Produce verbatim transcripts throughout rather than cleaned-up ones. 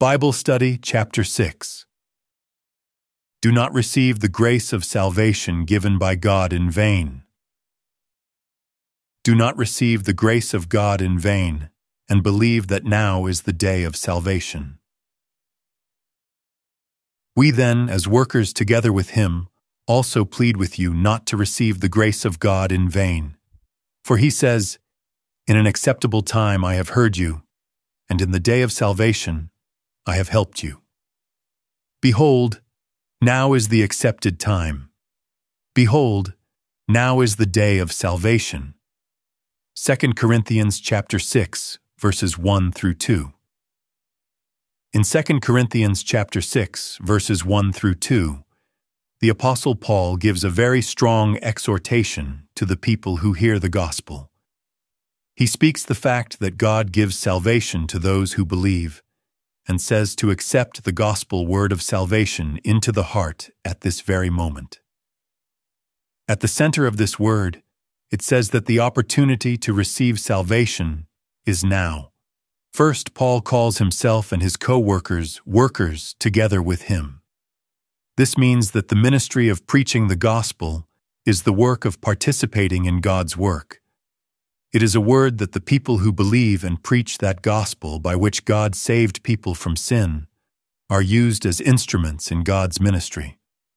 Bible Study, Chapter six. Do not receive the grace of salvation given by God in vain. Do not receive the grace of God in vain, and believe that now is the day of salvation. We then, as workers together with Him, also plead with you not to receive the grace of God in vain. For He says, "In an acceptable time I have heard you, and in the day of salvation I have helped you." Behold, now is the accepted time. Behold, now is the day of salvation. Second Corinthians chapter six, verses one through two. In Second Corinthians chapter six, verses one through two, the Apostle Paul gives a very strong exhortation to the people who hear the gospel. He speaks the fact that God gives salvation to those who believe, and says to accept the gospel word of salvation into the heart at this very moment. At the center of this word, it says that the opportunity to receive salvation is now. First, Paul calls himself and his co-workers workers together with him. This means that the ministry of preaching the gospel is the work of participating in God's work. It is a word that the people who believe and preach that gospel by which God saved people from sin are used as instruments in God's ministry.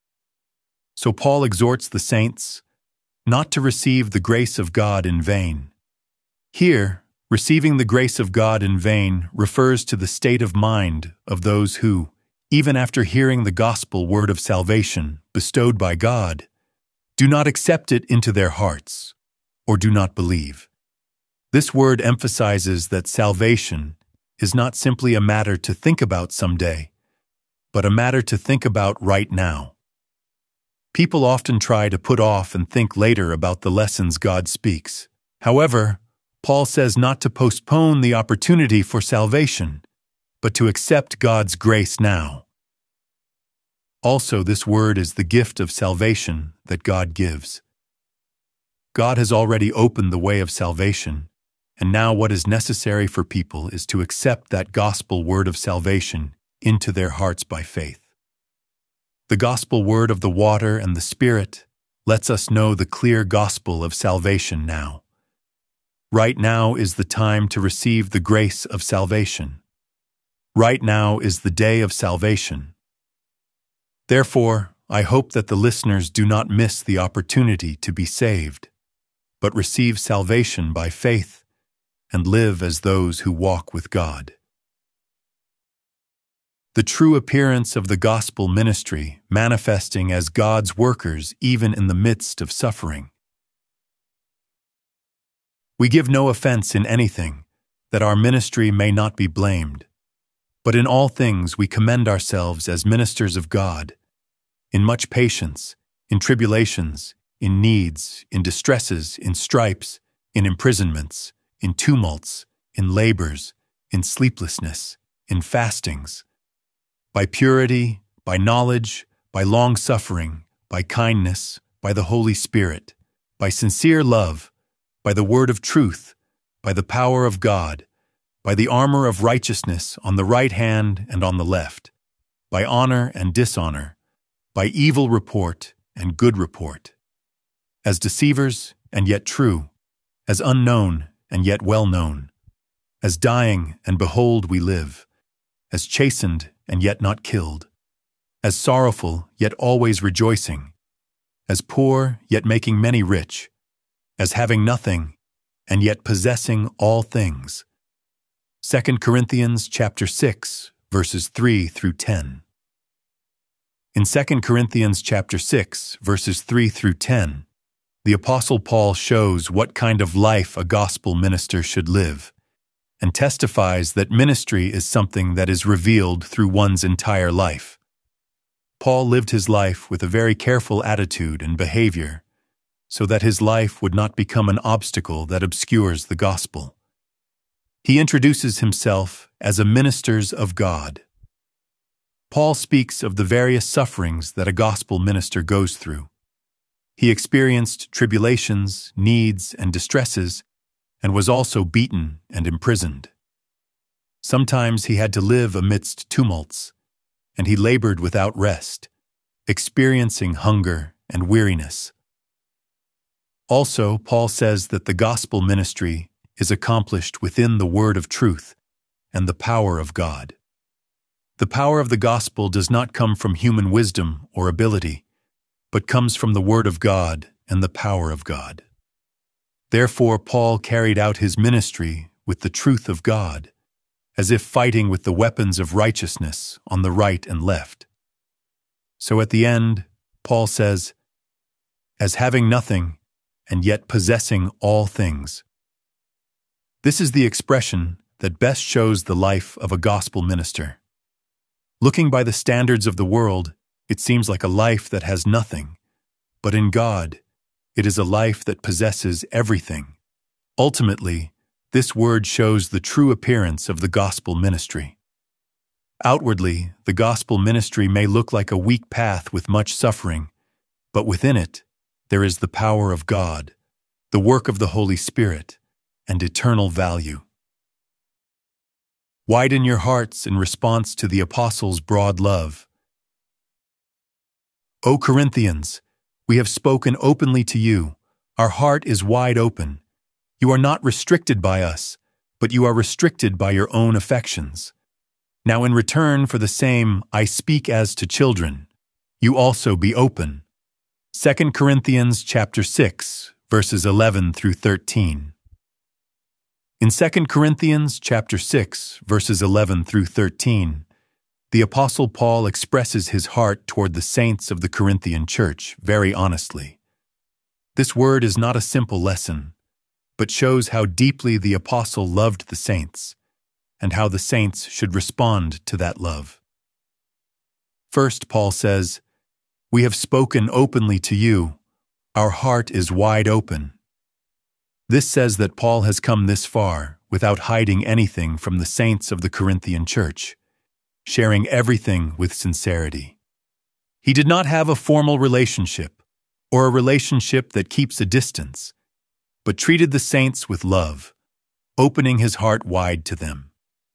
So Paul exhorts the saints not to receive the grace of God in vain. Here, receiving the grace of God in vain refers to the state of mind of those who, even after hearing the gospel word of salvation bestowed by God, do not accept it into their hearts or do not believe. This word emphasizes that salvation is not simply a matter to think about someday, but a matter to think about right now. People often try to put off and think later about the lessons God speaks. However, Paul says not to postpone the opportunity for salvation, but to accept God's grace now. Also, this word is the gift of salvation that God gives. God has already opened the way of salvation, and now what is necessary for people is to accept that gospel word of salvation into their hearts by faith. The gospel word of the water and the Spirit lets us know the clear gospel of salvation now. Right now is the time to receive the grace of salvation. Right now is the day of salvation. Therefore, I hope that the listeners do not miss the opportunity to be saved, but receive salvation by faith and live as those who walk with God. The true appearance of the gospel ministry manifesting as God's workers even in the midst of suffering. We give no offense in anything, that our ministry may not be blamed, but in all things we commend ourselves as ministers of God, in much patience, in tribulations, in needs, in distresses, in stripes, in imprisonments, in tumults, in labors, in sleeplessness, in fastings, by purity, by knowledge, by long-suffering, by kindness, by the Holy Spirit, by sincere love, by the word of truth, by the power of God, by the armor of righteousness on the right hand and on the left, by honor and dishonor, by evil report and good report, as deceivers and yet true, as unknown and yet well known, as dying and behold we live, as chastened and yet not killed, as sorrowful yet always rejoicing, as poor yet making many rich, as having nothing and yet possessing all things. Second Corinthians chapter six, verses three through ten. In Second Corinthians chapter six, verses three through ten, the Apostle Paul shows what kind of life a gospel minister should live, and testifies that ministry is something that is revealed through one's entire life. Paul lived his life with a very careful attitude and behavior, so that his life would not become an obstacle that obscures the gospel. He introduces himself as a minister of God. Paul speaks of the various sufferings that a gospel minister goes through. He experienced tribulations, needs, and distresses, and was also beaten and imprisoned. Sometimes he had to live amidst tumults, and he labored without rest, experiencing hunger and weariness. Also, Paul says that the gospel ministry is accomplished within the word of truth and the power of God. The power of the gospel does not come from human wisdom or ability, but comes from the word of God and the power of God. Therefore, Paul carried out his ministry with the truth of God, as if fighting with the weapons of righteousness on the right and left. So at the end, Paul says, "As having nothing, and yet possessing all things." This is the expression that best shows the life of a gospel minister. Looking by the standards of the world, it seems like a life that has nothing, but in God, it is a life that possesses everything. Ultimately, this word shows the true appearance of the gospel ministry. Outwardly, the gospel ministry may look like a weak path with much suffering, but within it, there is the power of God, the work of the Holy Spirit, and eternal value. Widen your hearts in response to the apostles' broad love. O Corinthians, we have spoken openly to you. Our heart is wide open. You are not restricted by us, but you are restricted by your own affections. Now in return for the same, I speak as to children. You also be open. Second Corinthians chapter six, verses eleven through thirteen. In Second Corinthians chapter six, verses eleven through thirteen, the Apostle Paul expresses his heart toward the saints of the Corinthian church very honestly. This word is not a simple lesson, but shows how deeply the apostle loved the saints, and how the saints should respond to that love. First, Paul says, "We have spoken openly to you. Our heart is wide open." This says that Paul has come this far without hiding anything from the saints of the Corinthian church, sharing everything with sincerity. He did not have a formal relationship, or a relationship that keeps a distance, but treated the saints with love, opening his heart wide to them.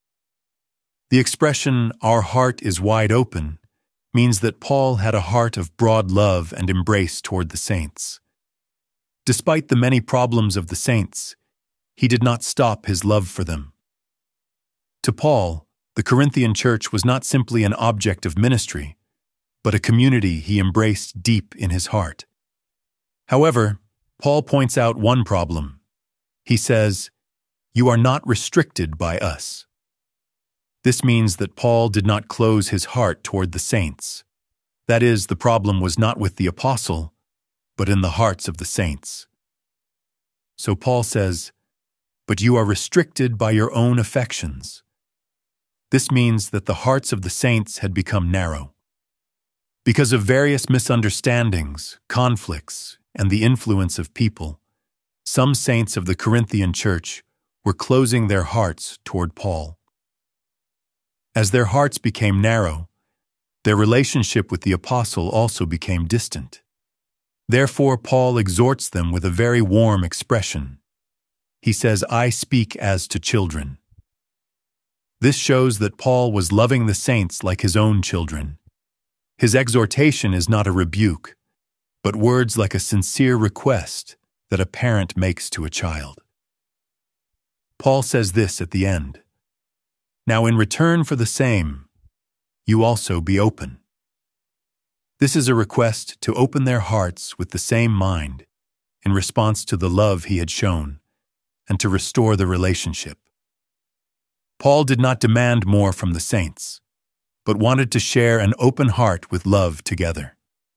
The expression, "our heart is wide open," means that Paul had a heart of broad love and embrace toward the saints. Despite the many problems of the saints, he did not stop his love for them. To Paul, the Corinthian church was not simply an object of ministry, but a community he embraced deep in his heart. However, Paul points out one problem. He says, "You are not restricted by us." This means that Paul did not close his heart toward the saints. That is, the problem was not with the apostle, but in the hearts of the saints. So Paul says, "But you are restricted by your own affections." This means that the hearts of the saints had become narrow. Because of various misunderstandings, conflicts, and the influence of people, some saints of the Corinthian church were closing their hearts toward Paul. As their hearts became narrow, their relationship with the apostle also became distant. Therefore, Paul exhorts them with a very warm expression. He says, "I speak as to children." This shows that Paul was loving the saints like his own children. His exhortation is not a rebuke, but words like a sincere request that a parent makes to a child. Paul says this at the end, "Now in return for the same, you also be open." This is a request to open their hearts with the same mind in response to the love he had shown, and to restore the relationship. Paul did not demand more from the saints, but wanted to share an open heart with love together.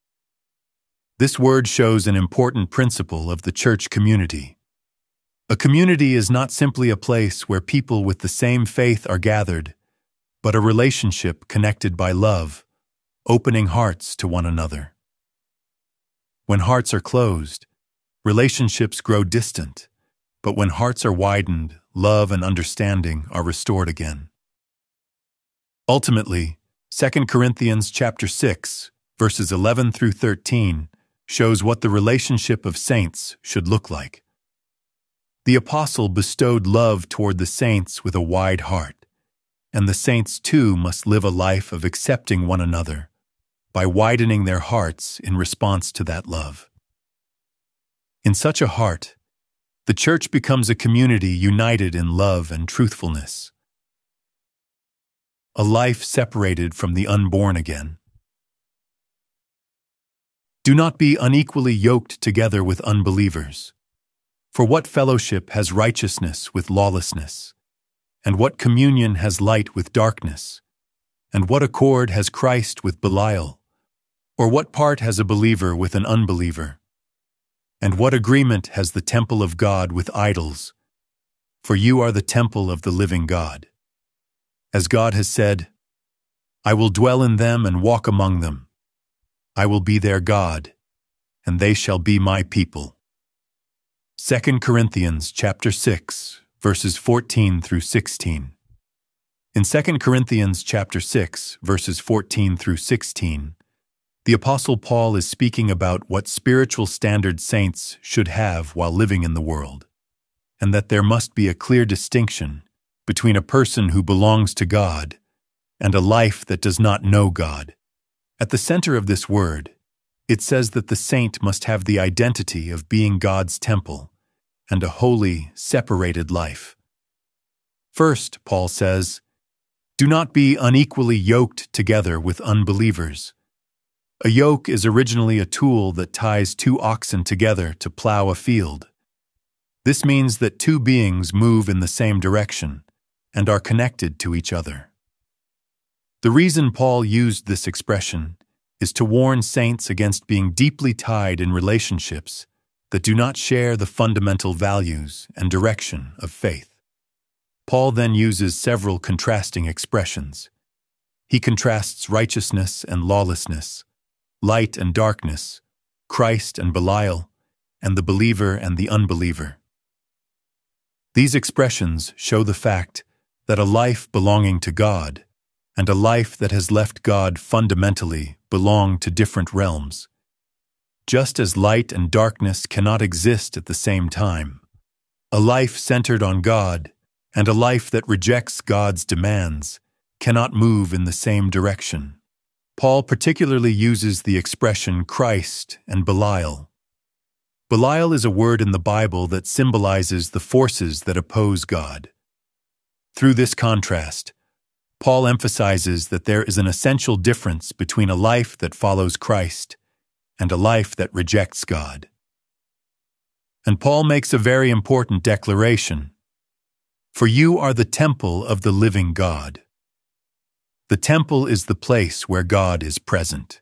This word shows an important principle of the church community. A community is not simply a place where people with the same faith are gathered, but a relationship connected by love, opening hearts to one another. When hearts are closed, relationships grow distant, but when hearts are widened, love and understanding are restored again. Ultimately, Second Corinthians chapter six, verses eleven through thirteen, shows what the relationship of saints should look like. The apostle bestowed love toward the saints with a wide heart. and the saints too must live a life of accepting one another by widening their hearts in response to that love. In such a heart, the church becomes a community united in love and truthfulness, a life separated from the unborn again. Do not be unequally yoked together with unbelievers. For what fellowship has righteousness with lawlessness? And what communion has light with darkness? And what accord has Christ with Belial? Or what part has a believer with an unbeliever? And what agreement has the temple of God with idols? For you are the temple of the living God. As God has said, I will dwell in them and walk among them. I will be their God, and they shall be my people. Second Corinthians chapter six, verses fourteen through sixteen. In Second Corinthians chapter six, verses fourteen through sixteen, the Apostle Paul is speaking about what spiritual standard saints should have while living in the world, and that there must be a clear distinction between a person who belongs to God and a life that does not know God. At the center of this word, it says that the saint must have the identity of being God's temple and a holy, separated life. First, Paul says, do not be unequally yoked together with unbelievers. A yoke is originally a tool that ties two oxen together to plow a field. This means that two beings move in the same direction and are connected to each other. The reason Paul used this expression is to warn saints against being deeply tied in relationships that do not share the fundamental values and direction of faith. Paul then uses several contrasting expressions. He contrasts righteousness and lawlessness, light and darkness, Christ and Belial, and the believer and the unbeliever. These expressions show the fact that a life belonging to God and a life that has left God fundamentally belong to different realms. Just as light and darkness cannot exist at the same time, a life centered on God and a life that rejects God's demands cannot move in the same direction. Paul particularly uses the expression Christ and Belial. Belial is a word in the Bible that symbolizes the forces that oppose God. Through this contrast, Paul emphasizes that there is an essential difference between a life that follows Christ and a life that rejects God. And Paul makes a very important declaration. For you are the temple of the living God. The temple is the place where God is present.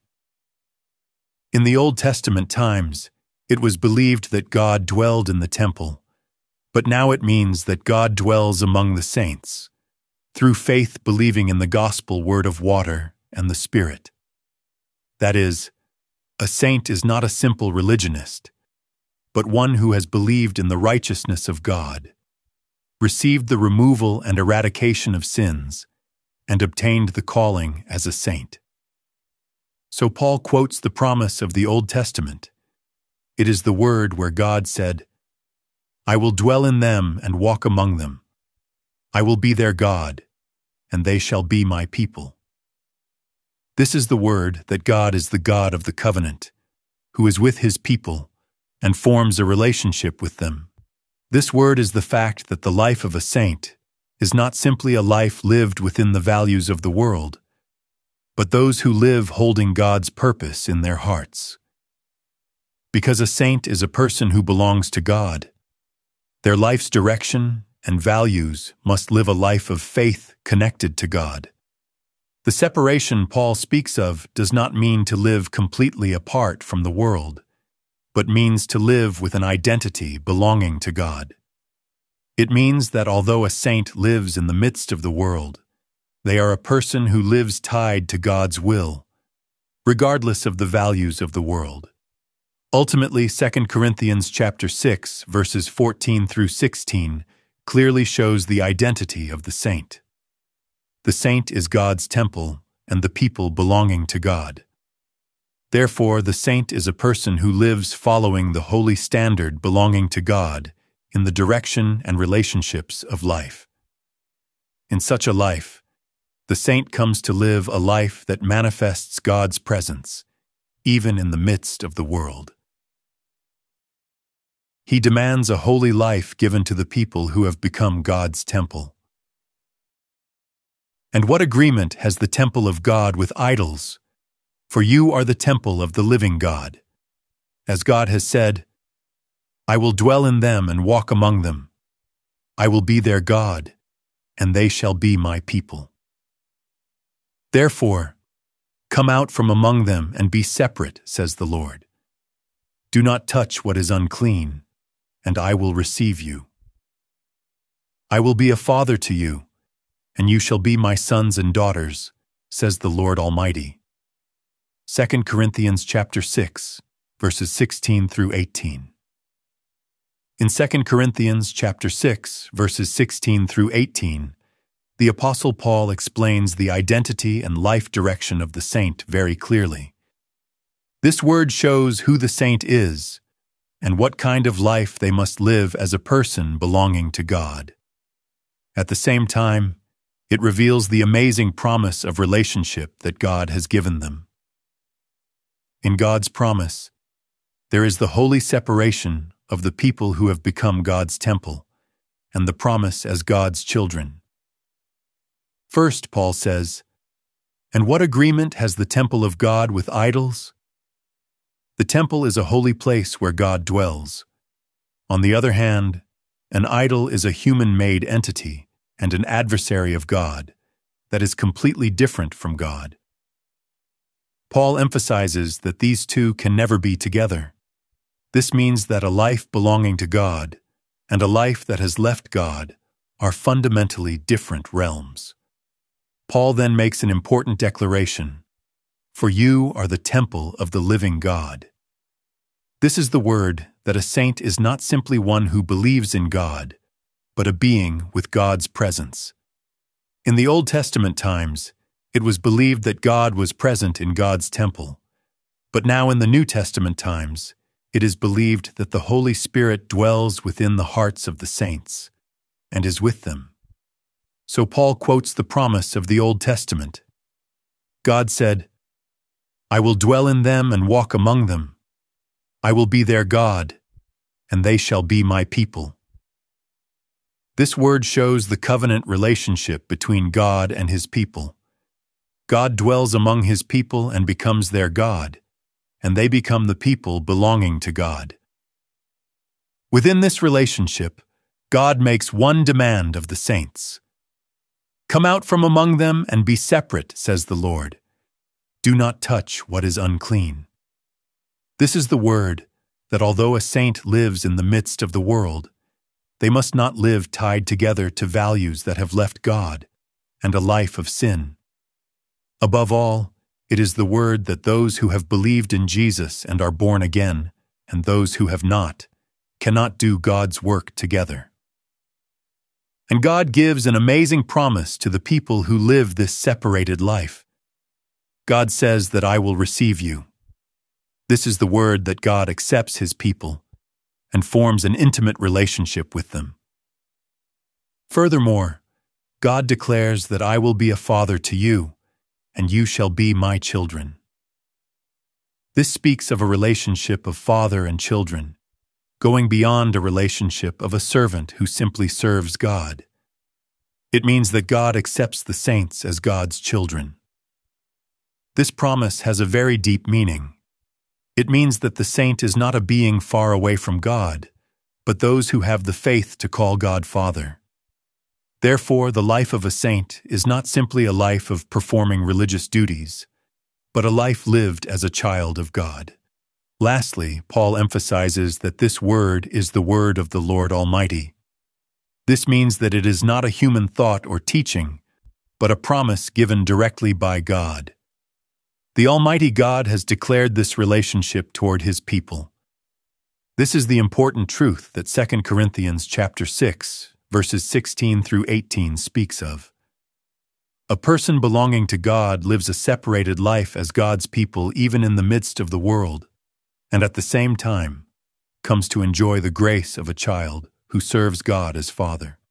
In the Old Testament times, it was believed that God dwelled in the temple, but now it means that God dwells among the saints, through faith believing in the gospel word of water and the Spirit. That is, a saint is not a simple religionist, but one who has believed in the righteousness of God, received the removal and eradication of sins, and obtained the calling as a saint. So Paul quotes the promise of the Old Testament. It is the word where God said, I will dwell in them and walk among them. I will be their God, and they shall be my people. This is the word that God is the God of the covenant, who is with his people and forms a relationship with them. This word is the fact that the life of a saint is not simply a life lived within the values of the world, but those who live holding God's purpose in their hearts. Because a saint is a person who belongs to God, their life's direction and values must live a life of faith connected to God. The separation Paul speaks of does not mean to live completely apart from the world, but means to live with an identity belonging to God. It means that although a saint lives in the midst of the world, they are a person who lives tied to God's will, regardless of the values of the world. Ultimately, Second Corinthians chapter six, verses fourteen through sixteen, clearly shows the identity of the saint. The saint is God's temple and the people belonging to God. Therefore, the saint is a person who lives following the holy standard belonging to God in the direction and relationships of life. In such a life, The saint comes to live a life that manifests God's presence, even in the midst of the world. He demands a holy life given to the people who have become God's temple. And what agreement has the temple of God with idols? For you are the temple of the living God. As God has said, I will dwell in them and walk among them. I will be their God, and they shall be my people. Therefore, come out from among them and be separate, says the Lord. Do not touch what is unclean, and I will receive you. I will be a father to you, and you shall be my sons and daughters, says the Lord Almighty. Second Corinthians chapter six, verses sixteen through eighteen. In Second Corinthians chapter six, verses sixteen through eighteen, the Apostle Paul explains the identity and life direction of the saint very clearly. This word shows who the saint is and what kind of life they must live as a person belonging to God. At the same time, it reveals the amazing promise of relationship that God has given them. In God's promise, there is the holy separation of the people who have become God's temple, and the promise as God's children. First, Paul says, and what agreement has the temple of God with idols? The temple is a holy place where God dwells. On the other hand, an idol is a human-made entity and an adversary of God that is completely different from God. Paul emphasizes that these two can never be together. This means that a life belonging to God and a life that has left God are fundamentally different realms. Paul then makes an important declaration. For you are the temple of the living God. This is the word that a saint is not simply one who believes in God, but a being with God's presence. In the Old Testament times, it was believed that God was present in God's temple, but now in the New Testament times, it is believed that the Holy Spirit dwells within the hearts of the saints and is with them. So Paul quotes the promise of the Old Testament. God said, I will dwell in them and walk among them. I will be their God, and they shall be my people. This word shows the covenant relationship between God and his people. God dwells among his people and becomes their God, and they become the people belonging to God. Within this relationship, God makes one demand of the saints. Come out from among them and be separate, says the Lord. Do not touch what is unclean. This is the word that although a saint lives in the midst of the world, they must not live tied together to values that have left God and a life of sin. Above all, it is the word that those who have believed in Jesus and are born again, and those who have not, cannot do God's work together. And God gives an amazing promise to the people who live this separated life. God says that I will receive you. This is the word that God accepts his people and forms an intimate relationship with them. Furthermore, God declares that I will be a father to you, and you shall be my children. This speaks of a relationship of father and children, going beyond a relationship of a servant who simply serves God. It means that God accepts the saints as God's children. This promise has a very deep meaning. It means that the saint is not a being far away from God, but those who have the faith to call God Father. Therefore, the life of a saint is not simply a life of performing religious duties, but a life lived as a child of God. Lastly, Paul emphasizes that this word is the word of the Lord Almighty. This means that it is not a human thought or teaching, but a promise given directly by God. The Almighty God has declared this relationship toward his people. This is the important truth that Second Corinthians chapter six, verses sixteen through eighteen speaks of. A person belonging to God lives a separated life as God's people even in the midst of the world, and at the same time comes to enjoy the grace of a child who serves God as Father.